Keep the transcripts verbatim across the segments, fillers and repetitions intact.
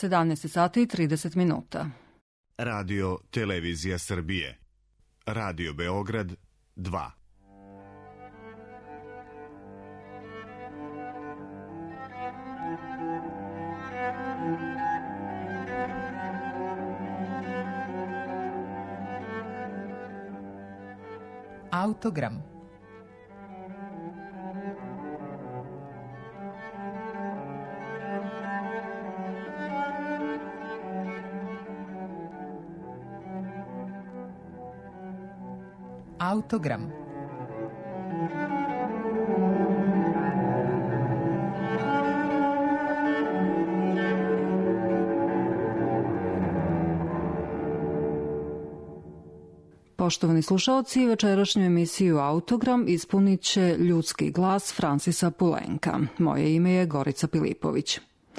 sedamnaest sati i trideset minuta. Radio Televizija Srbije. Radio Beograd dva. Autogram. Autogram. Poštovani slušaoci, večerašnju emisiju Autogram ispunit će ljudski glas Francisa Poulenca. Moje ime je Gorica Pilipović.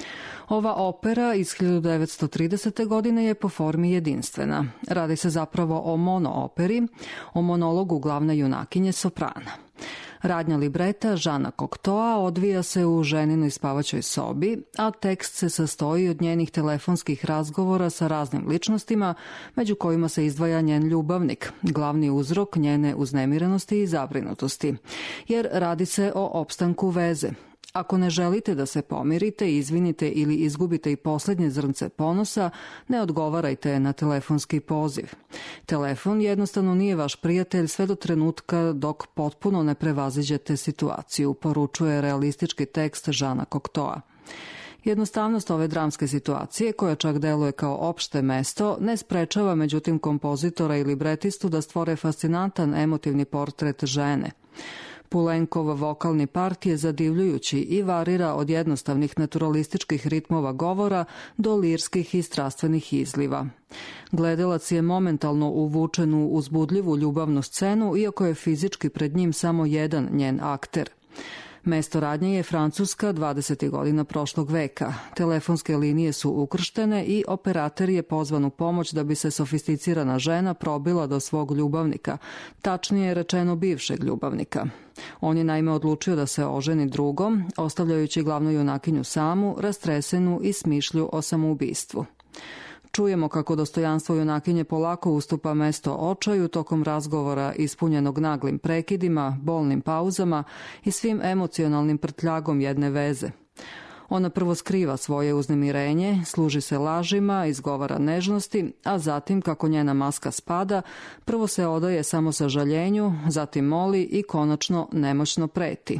Ova opera iz hiljadu devetsto tridesete. godine je po formi jedinstvena. Radi se zapravo o monooperi, o monologu glavne junakinje soprana. Radnja libreta Žana Cocteau odvija se u ženinoj spavaćoj sobi, a tekst se sastoji od njenih telefonskih razgovora sa raznim ličnostima, među kojima se izdvaja njen ljubavnik, glavni uzrok njene uznemirenosti i zabrinutosti, jer radi se o opstanku veze. Ako ne želite da se pomirite, izvinite ili izgubite i posljednje zrnce ponosa, ne odgovarajte na telefonski poziv. Telefon jednostavno nije vaš prijatelj sve do trenutka dok potpuno ne prevaziđete situaciju, poručuje realistički tekst Žana Cocteau. Jednostavnost ove dramske situacije, koja čak deluje kao opšte mesto, ne sprečava međutim kompozitora i libretistu da stvore fascinantan emotivni portret žene. Poulencov vokalni part je zadivljujući i varira od jednostavnih naturalističkih ritmova govora do lirskih i strastvenih izliva. Gledalac je momentalno uvučen u uzbudljivu ljubavnu scenu, iako je fizički pred njim samo jedan njen akter. Mesto radnje je Francuska dvadesetih godina prošlog veka. Telefonske linije su ukrštene i operater je pozvan u pomoć da bi se sofisticirana žena probila do svog ljubavnika, tačnije rečeno bivšeg ljubavnika. On je naime odlučio da se oženi drugom, ostavljajući glavnu junakinju samu, rastresenu i smišlju o samoubistvu. Čujemo kako dostojanstvo junakinje polako ustupa mesto očaju tokom razgovora ispunjenog naglim prekidima, bolnim pauzama i svim emocionalnim prtljagom jedne veze. Ona prvo skriva svoje uznemirenje, služi se lažima, izgovara nežnosti, a zatim, kako njena maska spada, prvo se odaje samo sažaljenju, zatim moli i konačno nemoćno preti.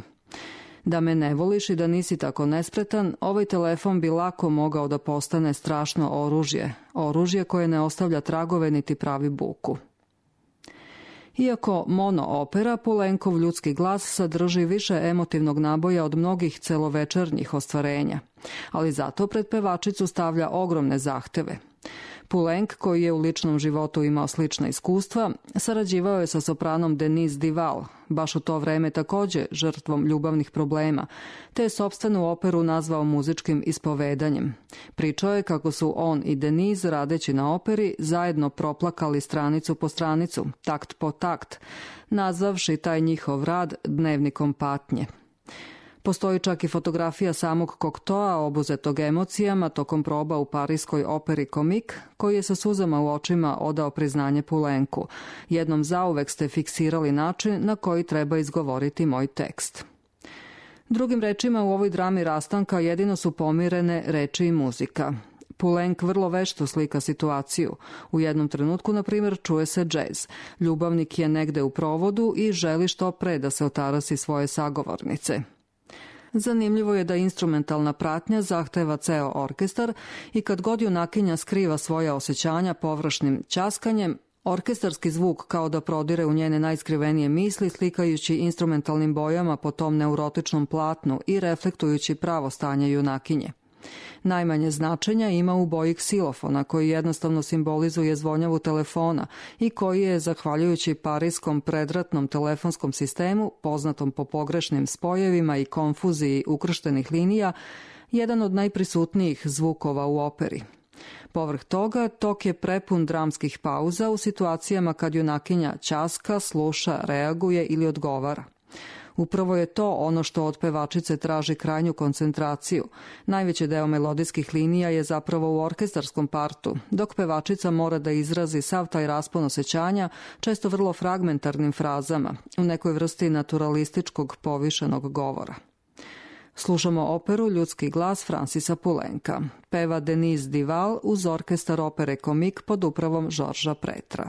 Da me ne voliš i da nisi tako nespretan, ovaj telefon bi lako mogao da postane strašno oružje, oružje koje ne ostavlja tragove niti pravi buku. Iako monoopera, Poulencov ljudski glas sadrži više emotivnog naboja od mnogih celovečernjih ostvarenja, ali zato pred pevačicu stavlja ogromne zahteve. Poulenc, koji je u ličnom životu imao slična iskustva, sarađivao je sa sopranom Denise Duval, baš u to vreme takođe žrtvom ljubavnih problema, te je sopstvenu operu nazvao muzičkim ispovedanjem. Pričao je kako su on i Denise, radeći na operi, zajedno proplakali stranicu po stranicu, takt po takt, nazvavši taj njihov rad dnevnikom patnje. Postoji čak i fotografija samog Cocteaua obuzetog emocijama tokom proba u parijskoj operi Comique, koji je sa suzama u očima odao priznanje Poulencu. Jednom zauvek ste fiksirali način na koji treba izgovoriti moj tekst. Drugim rečima, u ovoj drami rastanka jedino su pomirene reči i muzika. Poulenc vrlo vešto slika situaciju. U jednom trenutku, na primjer, čuje se džez. Ljubavnik je negde u provodu i želi što pre da se otarasi svoje sagovornice. Zanimljivo je da instrumentalna pratnja zahteva ceo orkestar i kad god junakinja skriva svoja osjećanja površnim ćaskanjem, orkestarski zvuk kao da prodire u njene najskrivenije misli, slikajući instrumentalnim bojama po tom neurotičnom platnu i reflektujući pravo stanje junakinje. Najmanje značenja ima u boji ksilofona, koji jednostavno simbolizuje zvonjavu telefona i koji je, zahvaljujući parijskom predratnom telefonskom sistemu, poznatom po pogrešnim spojevima i konfuziji ukrštenih linija, jedan od najprisutnijih zvukova u operi. Povrh toga, tok je prepun dramskih pauza u situacijama kad junakinja ćaska, sluša, reaguje ili odgovara. Upravo je to ono što od pevačice traži krajnju koncentraciju. Najveći deo melodijskih linija je zapravo u orkestarskom partu, dok pevačica mora da izrazi sav taj raspon osjećanja, često vrlo fragmentarnim frazama, u nekoj vrsti naturalističkog povišenog govora. Slušamo operu Ljudski glas Francisa Poulenca. Peva Denise Duval uz orkestar opere Komik pod upravom Žorža Pretra.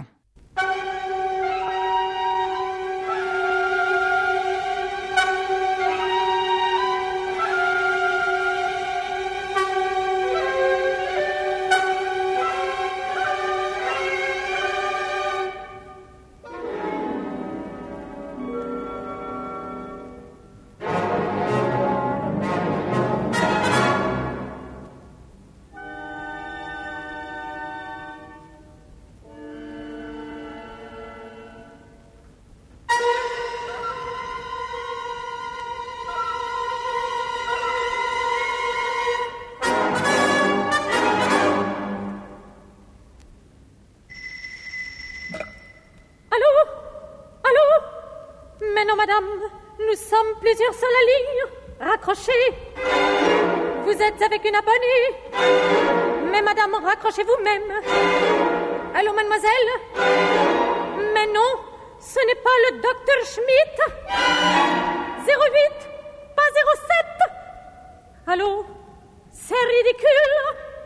Plusieurs sur la ligne, raccrochez. Vous êtes avec une abonnée. Mais madame, raccrochez vous-même. Allô, mademoiselle? Mais non, ce n'est pas le docteur Schmidt. zéro huit, pas zéro sept. Allô? C'est ridicule.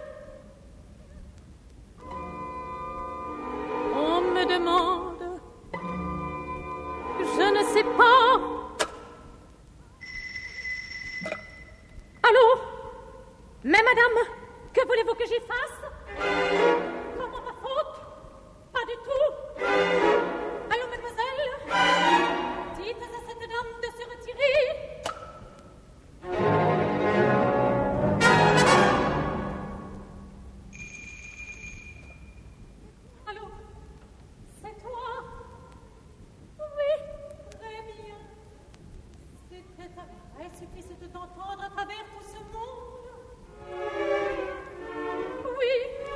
On me demande. Je ne sais pas. Allô? Mais madame, que voulez-vous que j'y fasse? Comment ma faute? Pas du tout. Allô, mademoiselle? Dites à cette dame de se retirer. Allô? C'est toi? Oui, très bien. C'était un supplice de t'entendre à travers tout ce monde. Oui.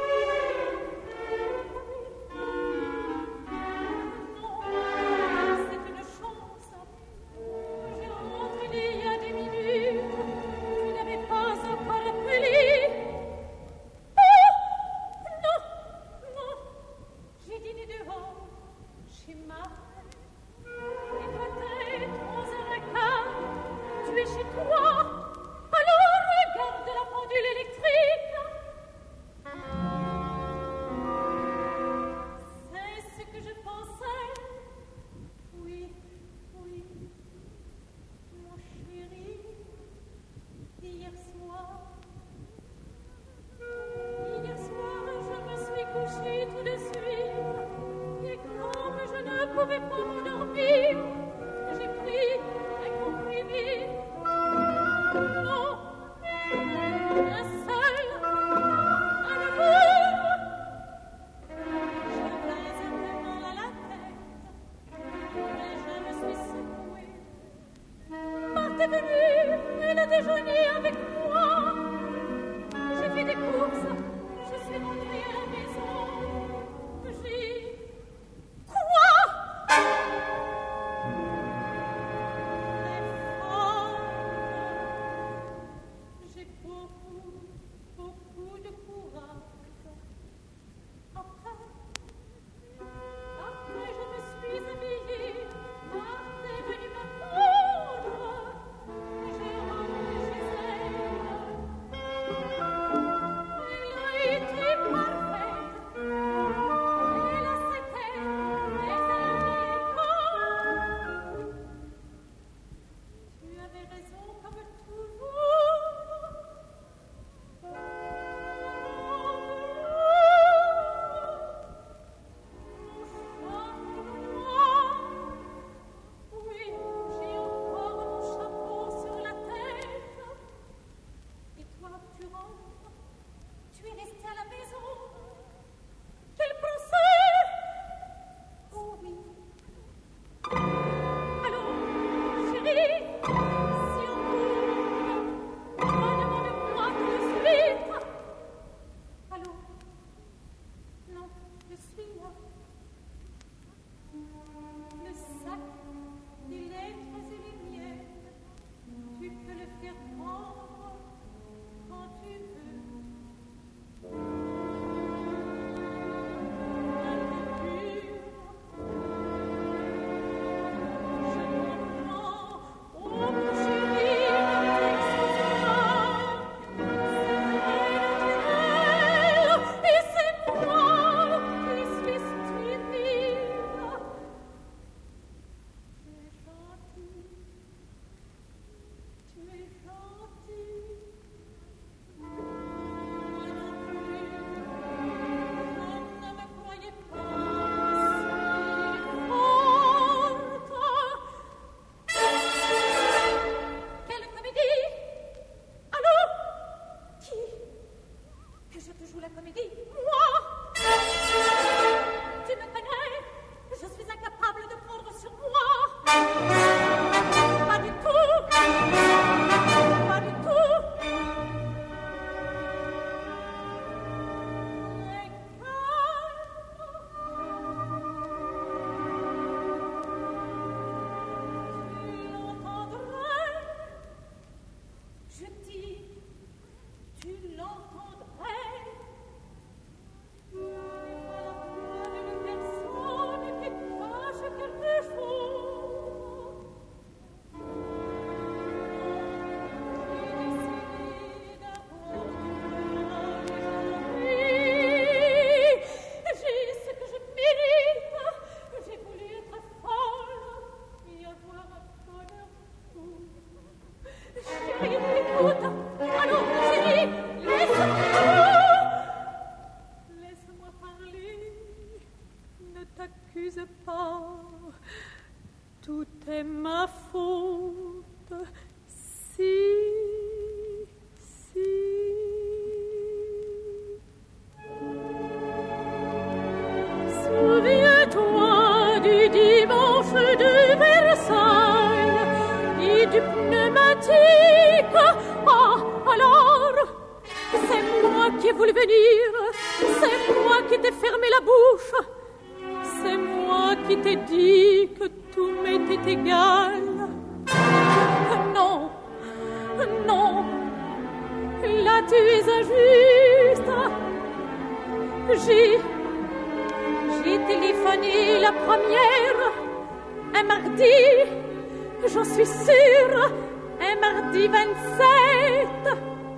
Non, c'est une chance. Je rentre il y a des minutes. Tu n'avais pas encore appelé. Oh, non, non. J'ai dîné dehors, chez ma mère. Et peut-être onze heures quinze. Tu es chez toi. Alors regarde la pendule électrique. C'est ce que je pensais. Oui, oui, mon chéri. Hier soir, hier soir, je me suis couchée tout de suite. Et comme je ne pouvais pas m'endormir, j'ai pris un comprimé. Non, un seul, un nouveau. J'avais un peu mal à la tête, mais je me suis secouée. Marthe est venue, elle a déjeuné avec moi. J'ai fait des courses, je suis rentrée à la maison. J'ai... Quoi? tu joues la comédie. Moi, tu me connais, je suis incapable de prendre sur moi. Pas du tout, pas du tout. Mais calme, tu l'entendrais. Je dis, tu l'entendrais. Tu n'es pas la voix d'une personne qui cache quelque chose. J'ai ce que je mérite. J'ai voulu être folle et avoir un bonheur fou. Chérie, écoute. Allons, chérie, laisse-moi. Laisse-moi parler. Ne t'accuse pas. Tout est ma faute. Si, si. Souviens-toi du dimanche de Versailles et du pneumatique. Ah, alors, c'est moi qui ai voulu venir. C'est moi qui t'ai fermé la bouche. C'est moi qui t'ai dit que tout m'était égal. Non, non, là tu es injuste. J'ai, j'ai téléphoné la première, un mardi, j'en suis sûre, un mardi vingt-sept.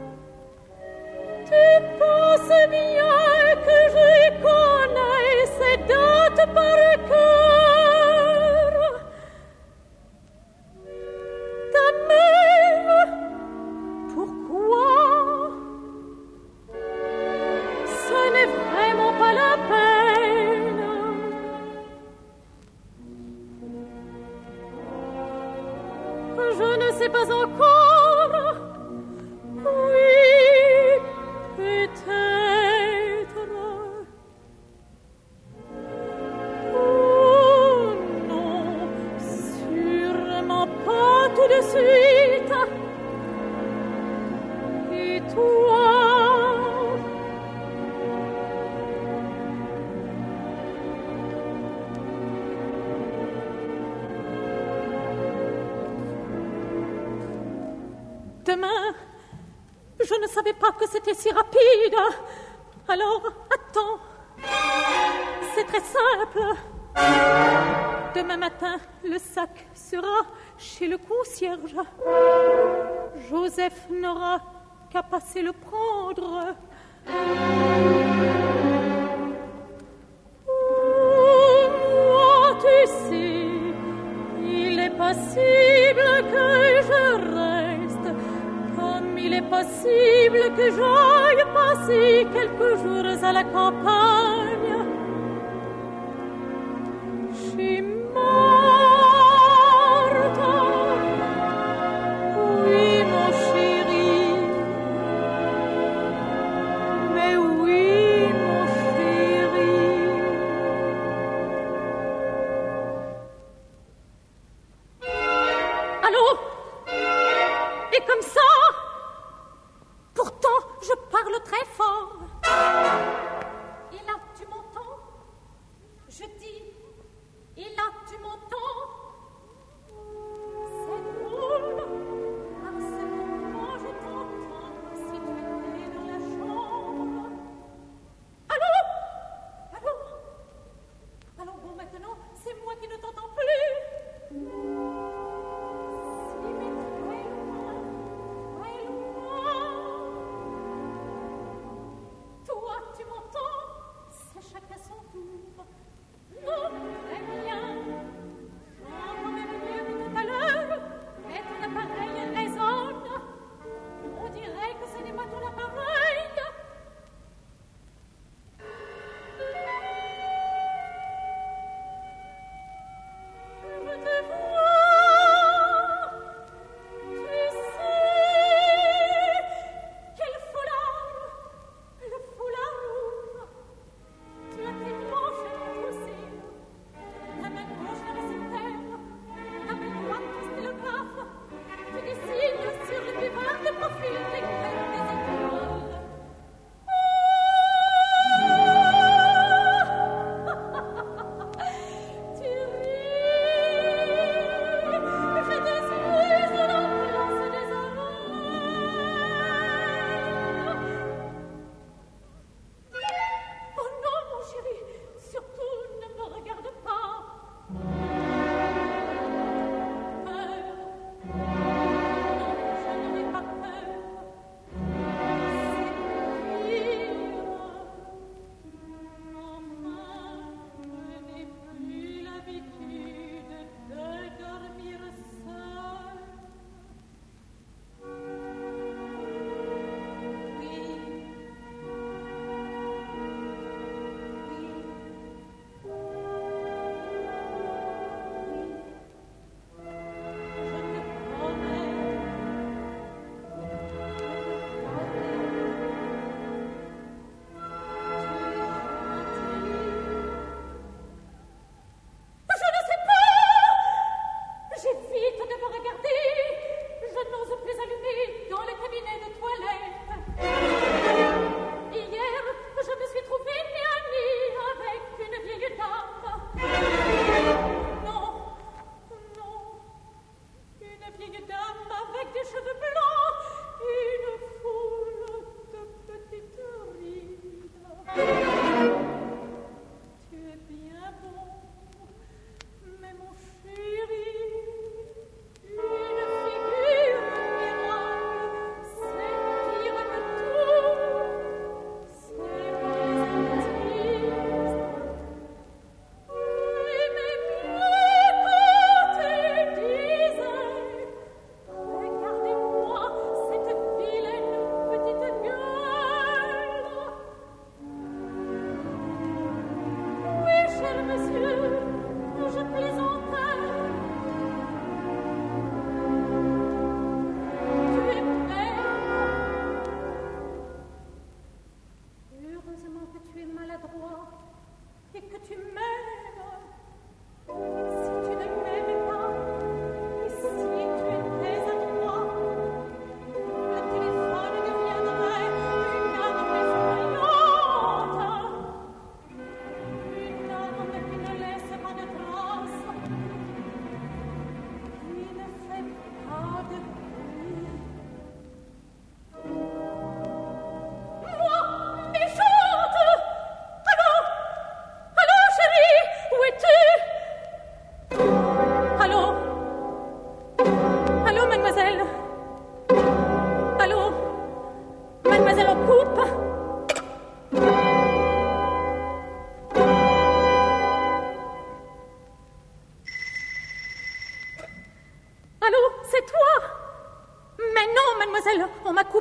Tu penses bien que je connais ces dates par cœur. Ta mère, pourquoi? Ce n'est vraiment pas la peine. Je ne sais pas encore. Oui, peut-être. Oh non, sûrement pas tout de suite. Et toi? Demain, je ne savais pas que c'était si rapide. Alors, attends. C'est très simple. Demain matin, le sac sera chez le concierge. Joseph n'aura qu'à passer le prendre. Oh, moi, tu sais, il est possible que je reste, comme il est possible que j'aille passer quelques jours à la campagne. Chez Martha. Oui, mon chéri. Mais oui, mon chéri. Allô? Et comme ça? Pourtant, je parle très fort. Et là, tu m'entends? Je dis, et là, tu m'entends? C'est drôle, parce que quand je t'entends, si tu étais dans la chambre,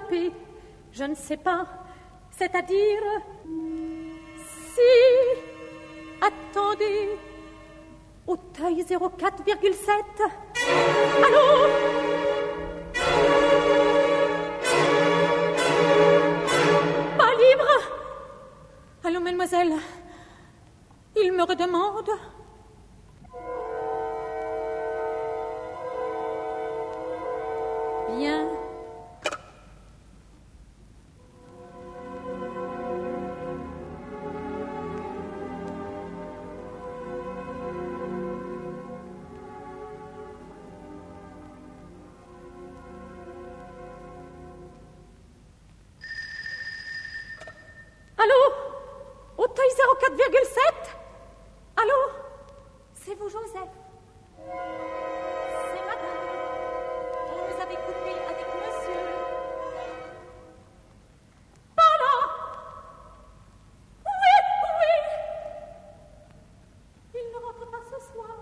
développer, je ne sais pas, c'est-à-dire si, attendez, Auteuil zéro quatre virgule sept. Allô? Pas libre? Allô, mademoiselle? Il me redemande. Bien. Allô? Auteuil zéro quatre virgule sept? Allô? C'est vous, Joseph? C'est madame. Vous avez coupé avec monsieur. Pas là. Oui, oui. Il ne rentre pas ce soir.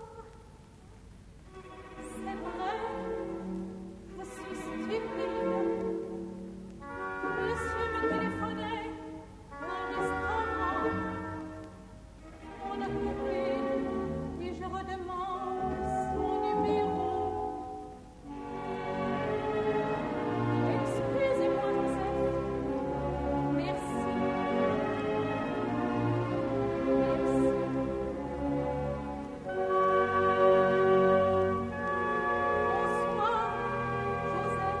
C'est vrai. Je suis stupide. Monsieur me téléphonait au restaurant. On a coupé et je redemande son numéro. Excusez-moi, Joseph. Merci. Merci. Bonsoir, Joseph.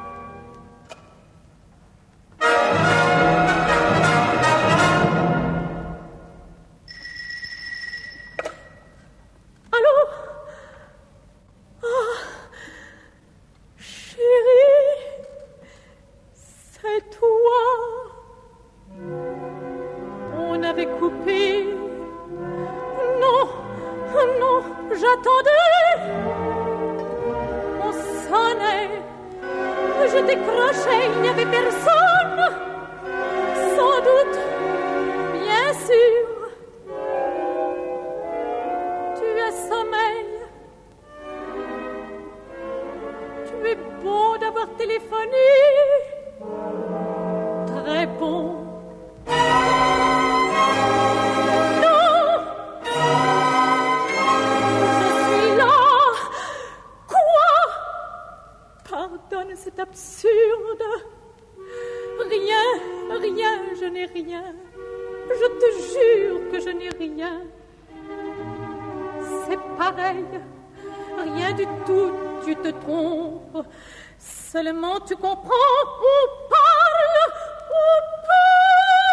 Allô? Ah, chérie, c'est toi. On avait coupé. Non, non, j'attendais. On sonnait. Je décrochais, il n'y avait personne. Sans doute, bien sûr. Tu as sommeil. Tu es bon d'avoir téléphoné. Très bon. Non! Je suis là. Quoi? Pardonne, c'est absurde. Rien, rien, je n'ai rien. Je te jure que je n'ai rien. C'est pareil. Rien du tout, tu te trompes. Seulement tu comprends, on parle, on parle.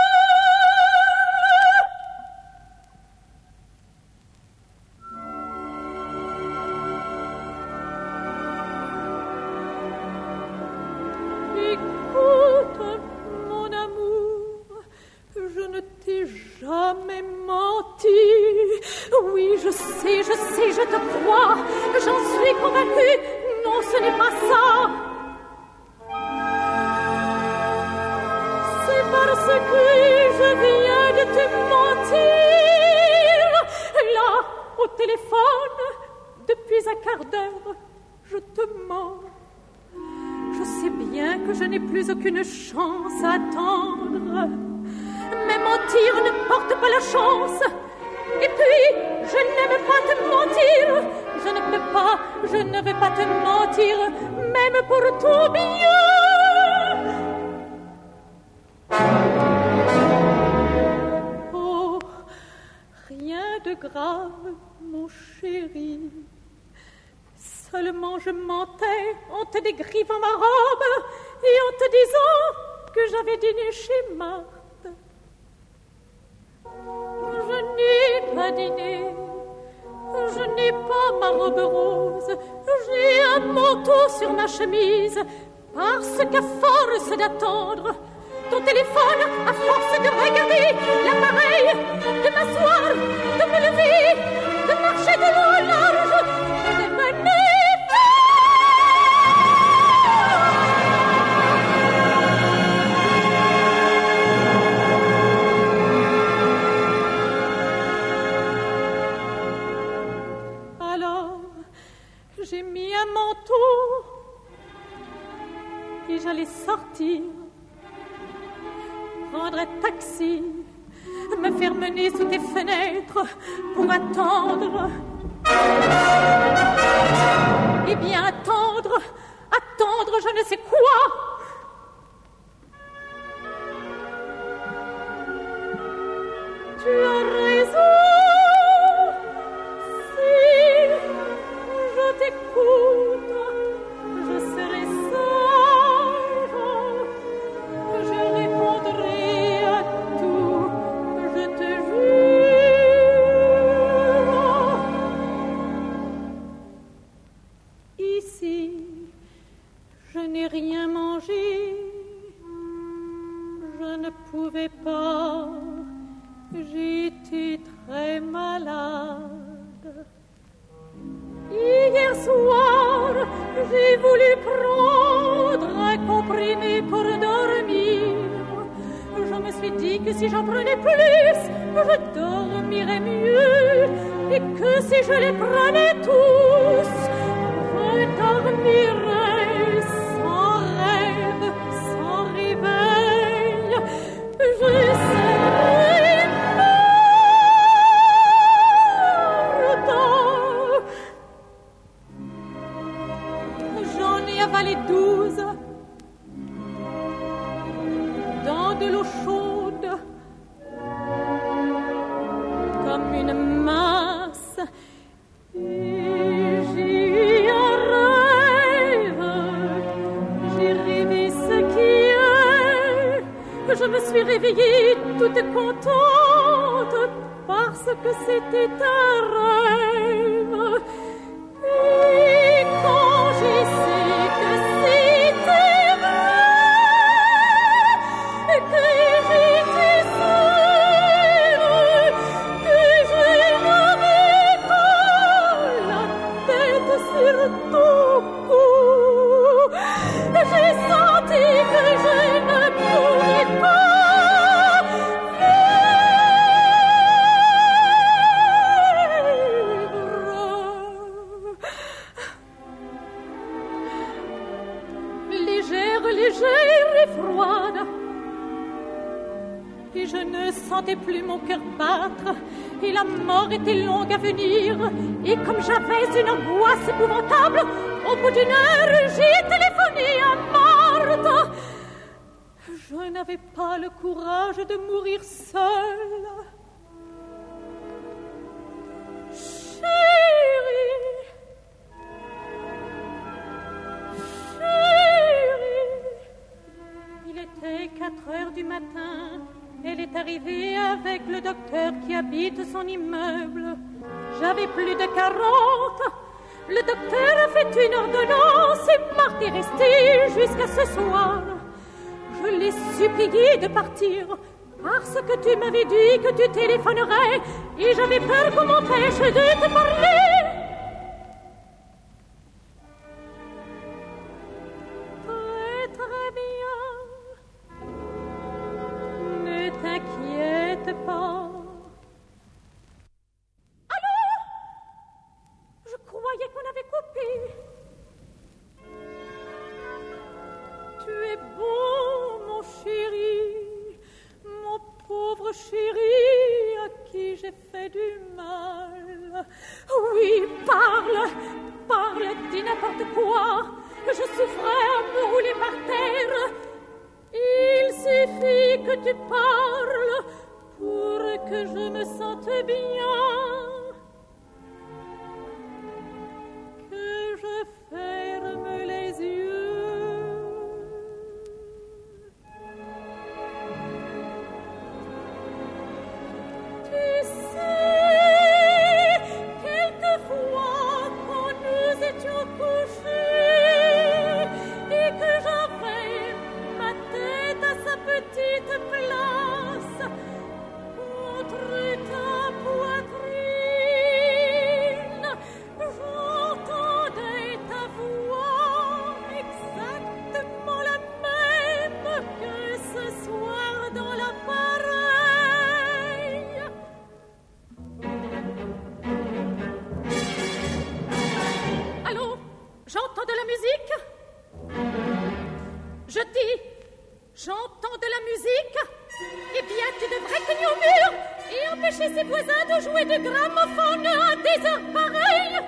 Écoute, mon amour, je ne t'ai jamais menti. Oui, je sais, je sais, je te crois. J'en suis convaincue. Non, ce n'est pas ça. C'est parce que je viens de te mentir. Là, au téléphone, depuis un quart d'heure, je te mens. Je sais bien que je n'ai plus aucune chance à attendre. Mais mentir ne porte pas la chance. Et puis, je n'aime pas te mentir. Je ne peux pas, je ne veux pas te mentir, même pour ton bien. Oh, rien de grave, mon chéri. Seulement je mentais en te dégrivant ma robe et en te disant que j'avais dîné chez Marthe. Je n'ai pas dîné, je n'ai pas ma robe rose, j'ai un manteau sur ma chemise, parce qu'à force d'attendre, ton téléphone, à force de regarder l'appareil, de m'asseoir, de me lever, de marcher de long en large, je devenais aller sortir, prendre un taxi, me faire mener sous tes fenêtres pour attendre. Eh bien, attendre, attendre je ne sais quoi. Tu as raison. Si je t'écoute, je serai sage. Je répondrai à tout, je te jure. Ici, je n'ai rien mangé. Je ne pouvais pas. J'étais très malade. Hier soir, j'ai voulu prendre un comprimé pour dormir. Je me suis dit que si j'en prenais plus, je dormirais mieux. Et que si je les prenais tous, je dormirais sans rêve, sans réveil. Je serais avalé douze dans de l'eau chaude comme une masse. Et j'ai eu un rêve, j'ai rêvé ce qui est. Je me suis réveillée toute contente parce que c'était un rêve. Et quand j'ai su que c'était vrai, que j'étais seule, que je n'avais pas la tête sur ton cou, j'ai senti que je ne pouvais pas légère et froide, et je ne sentais plus mon cœur battre, et la mort était longue à venir, et comme j'avais une angoisse épouvantable, au bout d'une heure, j'ai téléphoné à Marthe. Je n'avais pas le courage de mourir seule. Chérie, il était quatre heures du matin. Elle est arrivée avec le docteur qui habite son immeuble. J'avais plus de quarante. Le docteur a fait une ordonnance et Marthe est restée jusqu'à ce soir. Je l'ai supplié de partir parce que tu m'avais dit que tu téléphonerais et j'avais peur qu'on m'empêche de te parler. T'inquiète pas. Allô? Je croyais qu'on avait coupé. Tu es bon, mon chéri, mon pauvre chéri, à qui j'ai fait du mal. Oui, parle, parle, dis n'importe quoi. Je souffrais à me rouler par terre. Il suffit que tu parles pour que je me sente bien, que je ferme les yeux. Tu sais, quelquefois quand nous étions couchés et que j'avais ma tête à sa petite place contre ta poitrine, chez ses voisins de jouer de gramophone à des heures pareilles.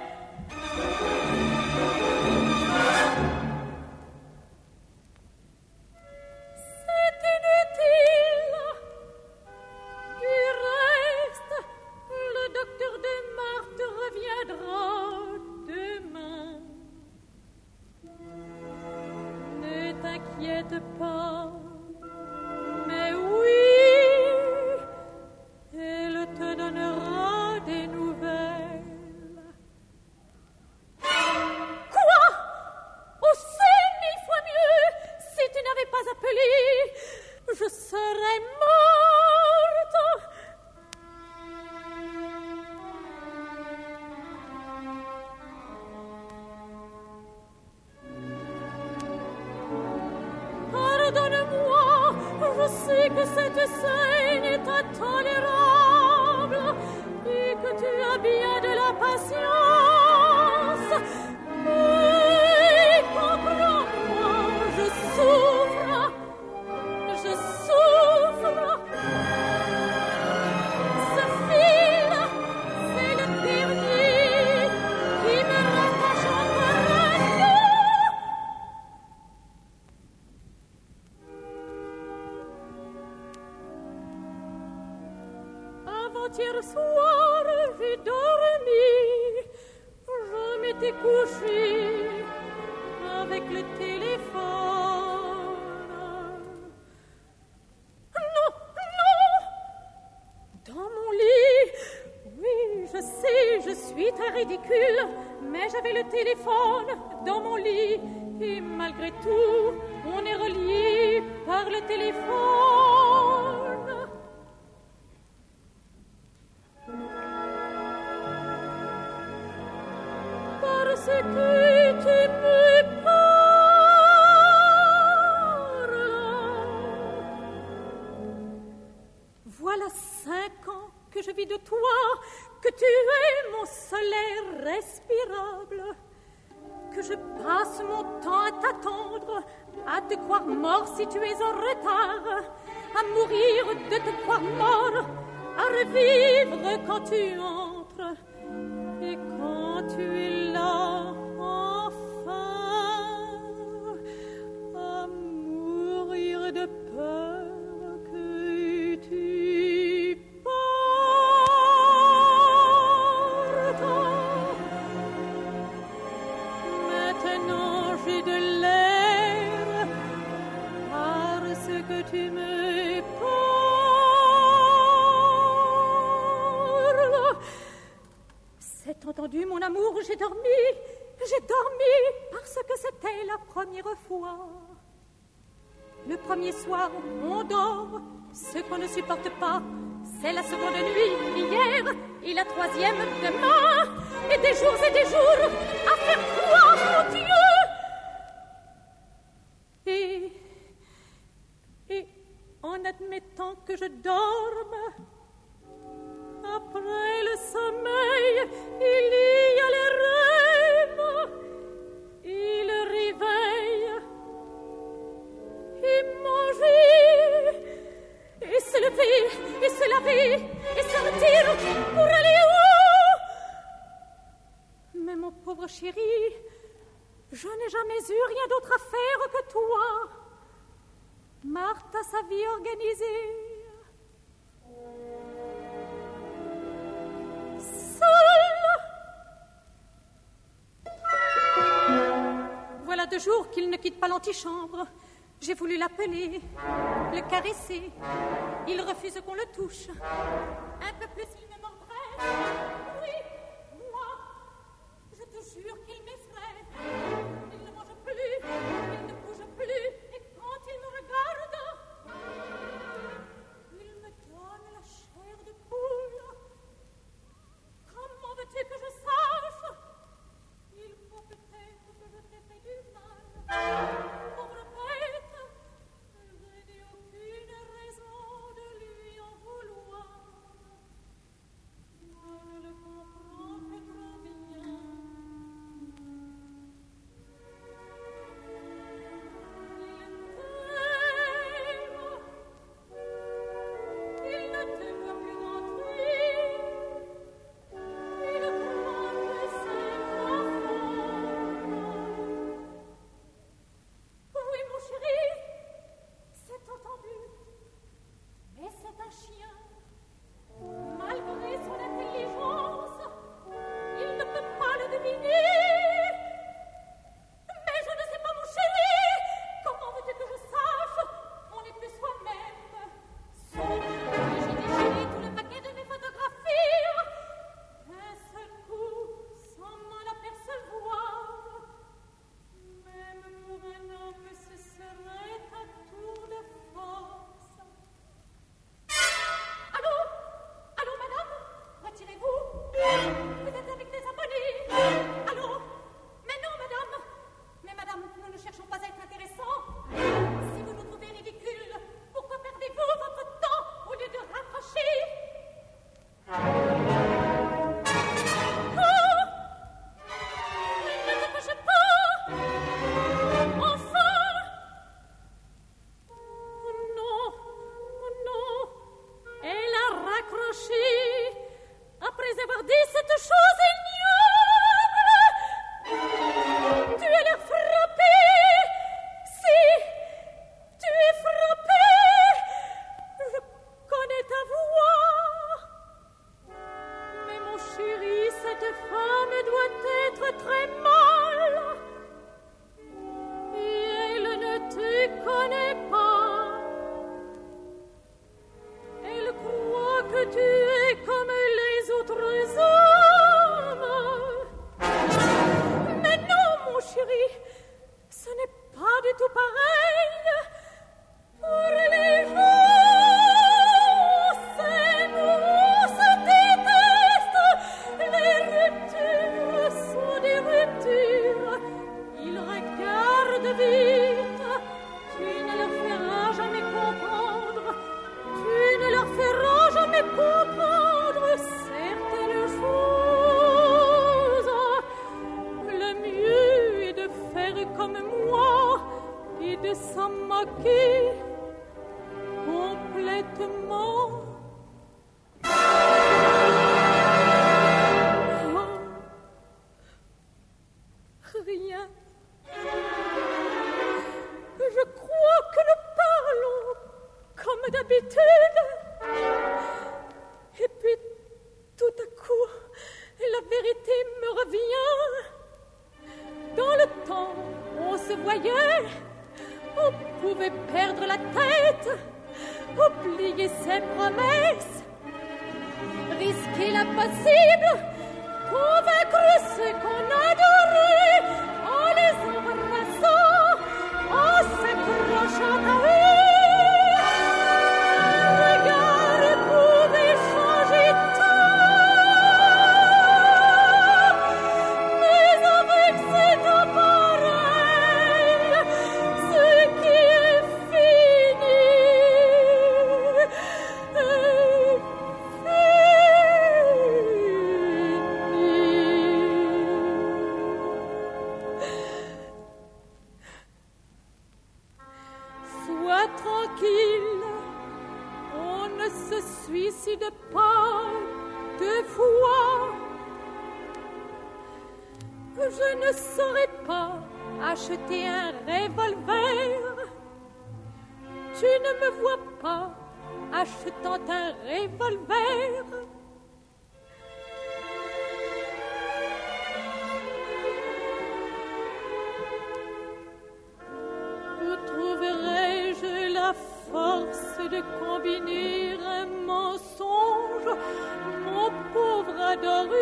C'est inutile. Du reste, le docteur de Marthe reviendra demain. Ne t'inquiète pas, mais oui, elle te donnera des nouvelles. Quoi? Oh, c'est mille fois mieux. Si tu n'avais pas appelé, je serais morte. Pardonne-moi, je sais que cette scène est intolérable et que tu as bien de la patience. Mais comprends-moi, je souffre, je souffre. Ce fil, c'est le dernier qui me rattache encore à nous. Avant-hier soir, j'ai dormi, je m'étais couchée avec le téléphone. Non, non, dans mon lit, oui, je sais, je suis très ridicule, mais j'avais le téléphone dans mon lit, et malgré tout, on est relié par le téléphone. Parce que tu me parles. Voilà cinq ans que je vis de toi, que tu es mon soleil respirable, que je passe mon temps à t'attendre, à te croire mort si tu es en retard, à mourir de te croire mort, à revivre quand tu entres. Et quand tu es là, enfin, à mourir de peur que tu partes. Maintenant j'ai de l'air parce que tu me C'est entendu, mon amour, j'ai dormi, j'ai dormi parce que c'était la première fois. Le premier soir, on dort, ce qu'on ne supporte pas, c'est la seconde nuit hier et la troisième demain, et des jours et des jours à faire quoi, mon Dieu? Et, et en admettant que je dorme, après le sommeil, il y a les rêves et le réveil, et manger, et se lever, et se laver, et sortir pour aller où? Mais mon pauvre chéri, je n'ai jamais eu rien d'autre à faire que toi. Marthe a sa vie organisée. Voilà deux jours qu'il ne quitte pas l'antichambre. J'ai voulu l'appeler, le caresser. Il refuse qu'on le touche. Un peu plus, il me mordrait. Oui, moi, je te jure qu'il m'effraie. Il ne mange plus, il ne bouge plus. Et quand il me regarde, il me donne la chair de poule. Comment veux-tu que je sache? Il faut peut-être que je t'ai fait du mal. Pauvre bête, je n'ai aucune raison de lui en vouloir. Je ne le comprends que trop bien. Il t'aime, il ne t'aime plus en lui. voyait, on pouvait perdre la tête, oublier ses promesses, risquer l'impossible, convaincre ceux qu'on adorait, en les embrassant, en s'accrochant à eux. Je ne saurais pas acheter un revolver. Tu ne me vois pas achetant un revolver. Où trouverai-je la force de combiner un mensonge, mon pauvre adoré?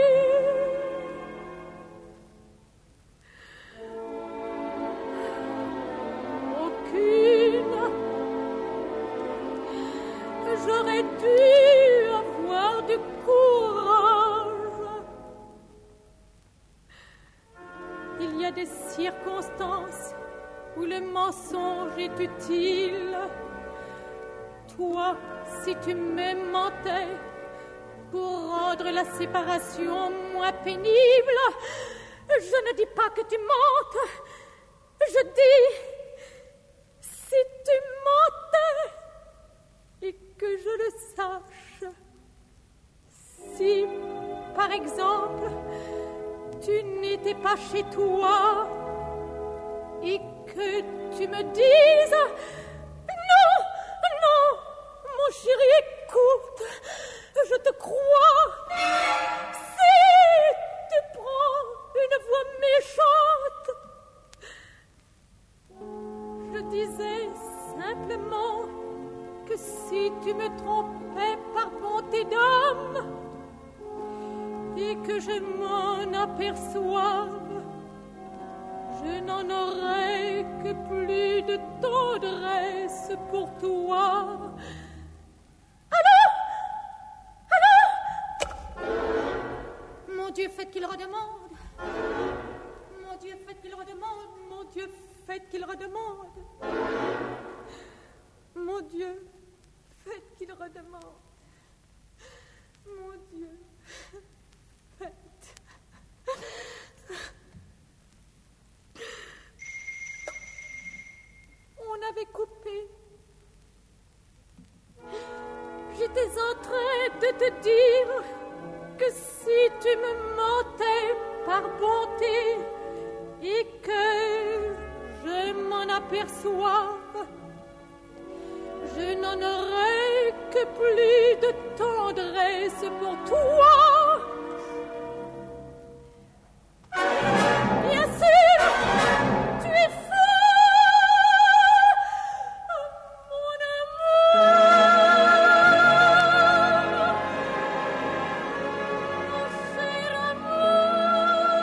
J'aurais dû avoir du courage. Il y a des circonstances où le mensonge est utile. Toi, si tu me mentais pour rendre la séparation moins pénible, je ne dis pas que tu mentes. Je dis, si tu mentais, et que je le sache, si, par exemple, tu n'étais pas chez toi et que tu me dises « Non, non, mon chéri, écoute, je te crois. Si tu prends une voix méchante, je disais simplement que si tu me trompais par bonté d'homme et que je m'en aperçoive, je n'en aurais que plus de tendresse pour toi. Allô? Allô? Mon Dieu, faites qu'il redemande. Mon Dieu, faites qu'il redemande. Mon Dieu, faites qu'il redemande. Mon Dieu, faites qu'il redemande. Mon Dieu, faites. On avait coupé. J'étais en train de te dire que si tu me mentais par bonté et que je m'en aperçoive, je n'en aurai que plus de tendresse pour toi. Bien sûr, tu es fou, mon amour, mon cher amour.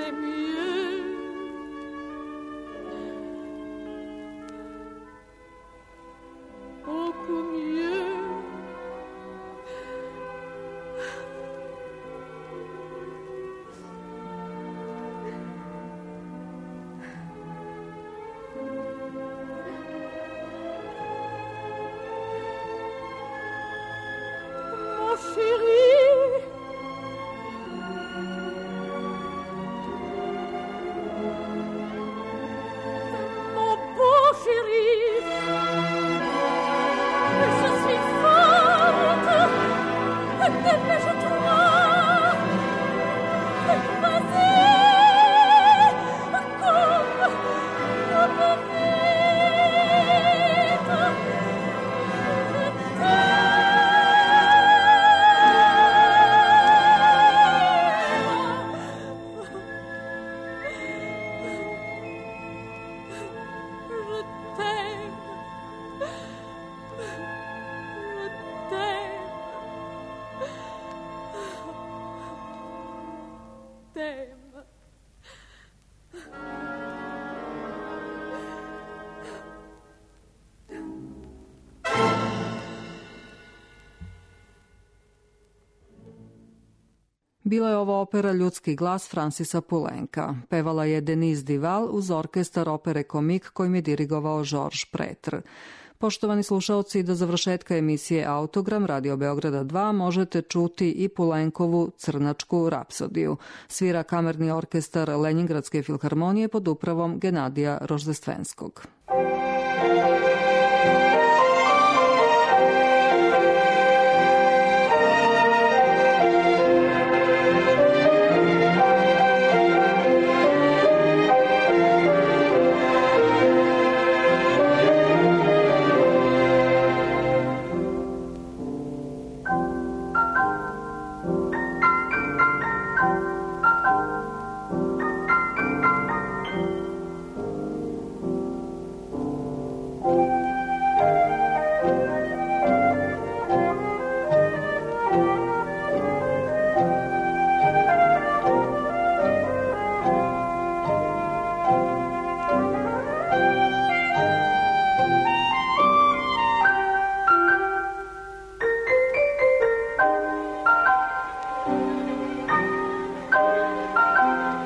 Bila je ovo opera Ljudski glas Francisa Poulenca. Pevala je Denise Duval uz orkestar opere Komik kojim je dirigovao Georges Pretre. Poštovani slušaoci, do završetka emisije Autogram Radio Beograda dva možete čuti i Poulencovu Crnačku rapsodiju. Svira kamerni orkestar Lenjingradske filharmonije pod upravom Genadija Roždestvenskog.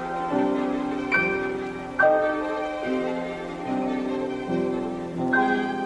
Thank you.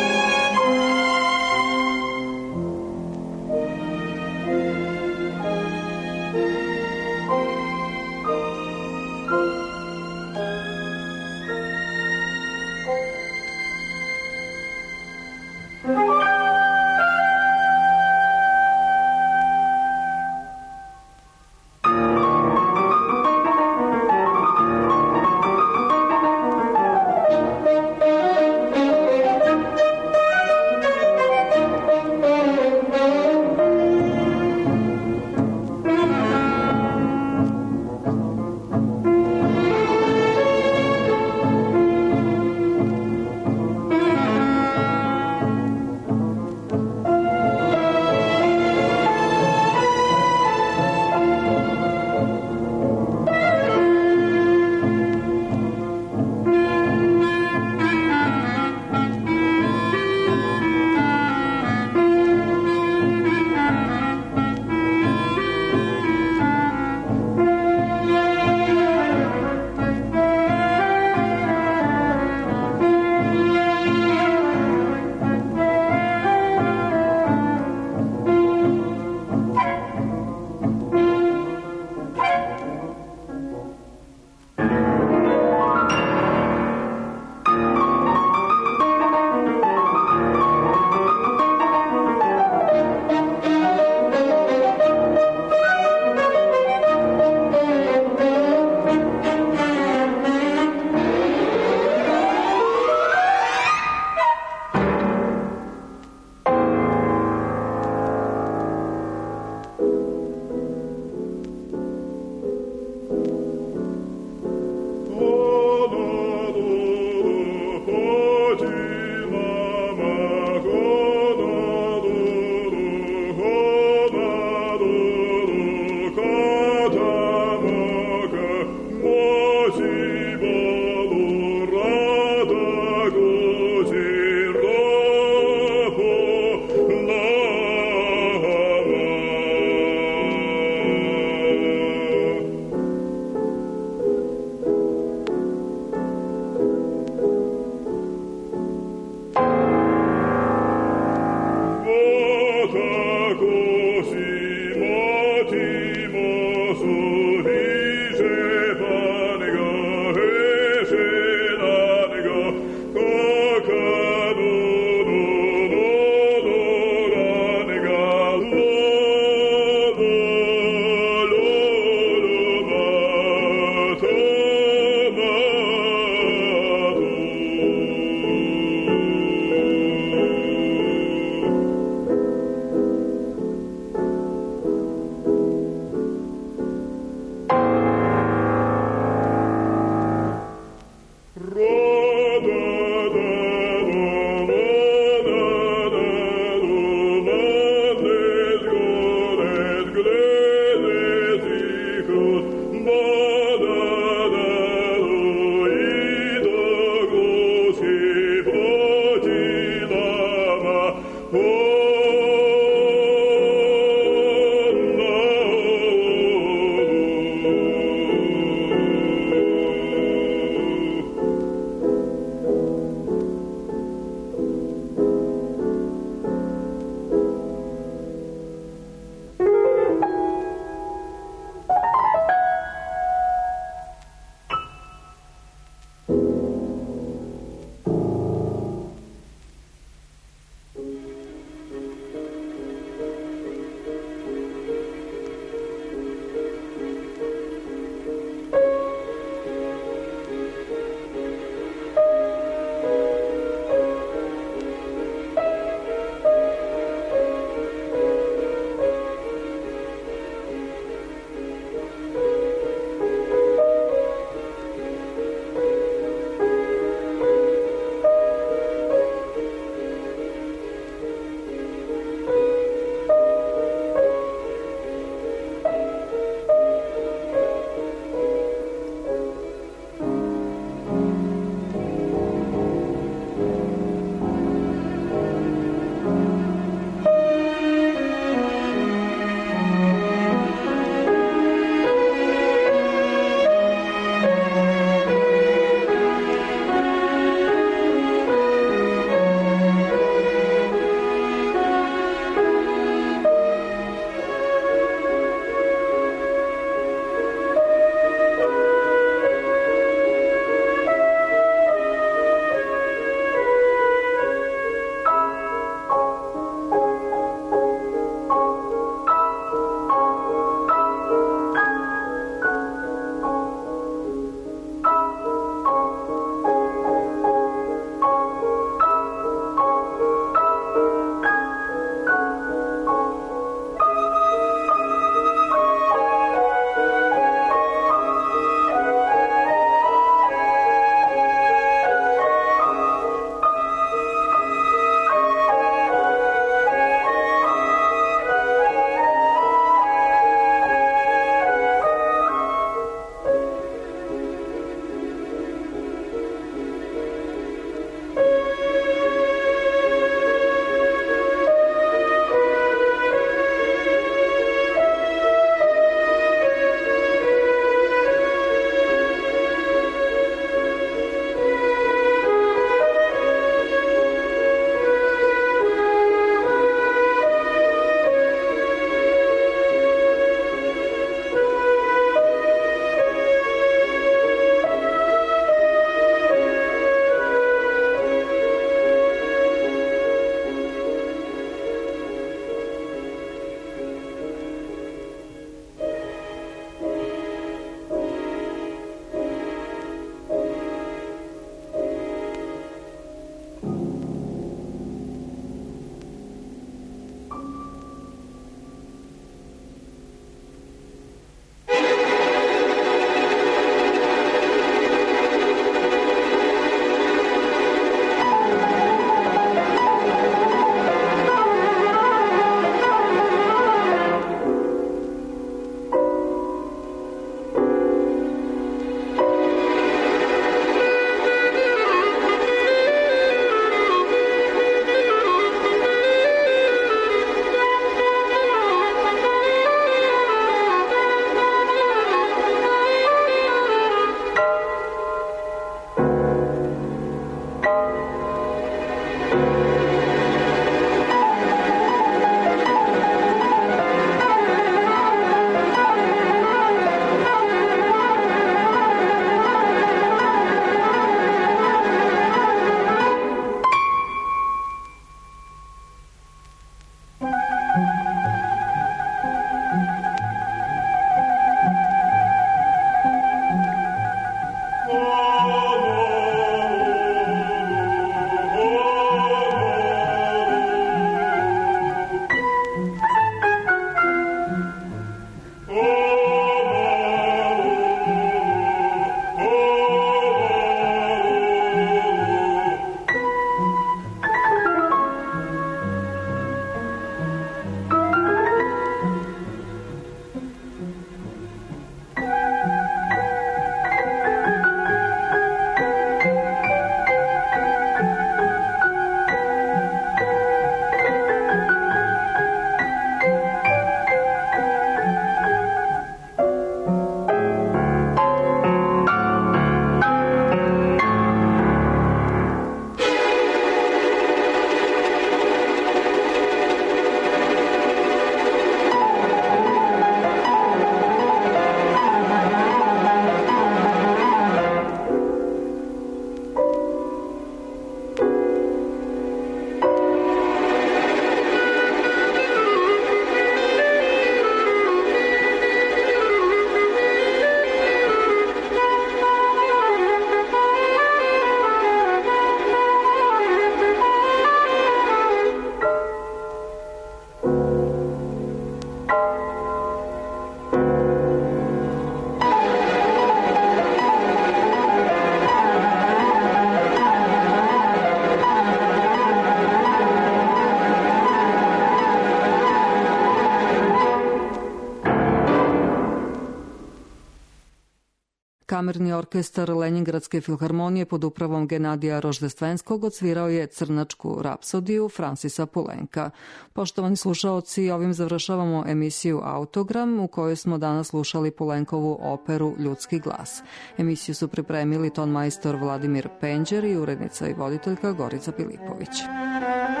Kamerni orkestar Lenjingradske filharmonije pod upravom Genadija Roždestvenskog odsvirao je Crnačku rapsodiju Francisa Poulenca. Poštovani slušaoci, ovim završavamo emisiju Autogram u kojoj smo danas slušali Poulencovu operu Ljudski glas. Emisiju su pripremili ton majstor Vladimir Penđer i urednica i voditeljka Gorica Pilipović.